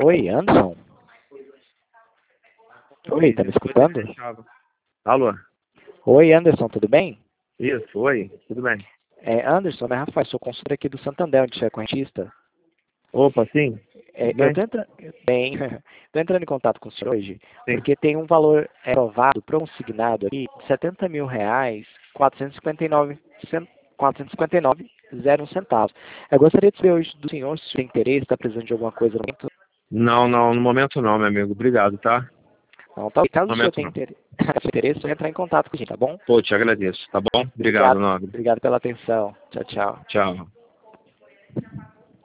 Oi, Anderson? Oi, tá me escutando? Alô? Oi, Anderson, tudo bem? Isso, oi, tudo bem? Anderson, né, Rafael, sou consultor aqui do Santander, onde você é correntista. Opa, sim? Tudo Eu bem? bem, tô entrando em contato com o senhor hoje, Sim. porque tem um valor aprovado, consignado aqui, de R$ 70.000, 459, 459,01 centavos. Eu gostaria de saber hoje do senhor se tem interesse, está precisando de alguma coisa no momento. Não, no momento não, meu amigo. Obrigado, tá? Não, tá? Caso No o senhor momento tenha não. interesse, eu vou entrar em contato com a gente, tá bom? Pô, te agradeço, tá bom? Obrigado, Obrigado, Nobre. obrigado pela atenção. Tchau, tchau. Tchau.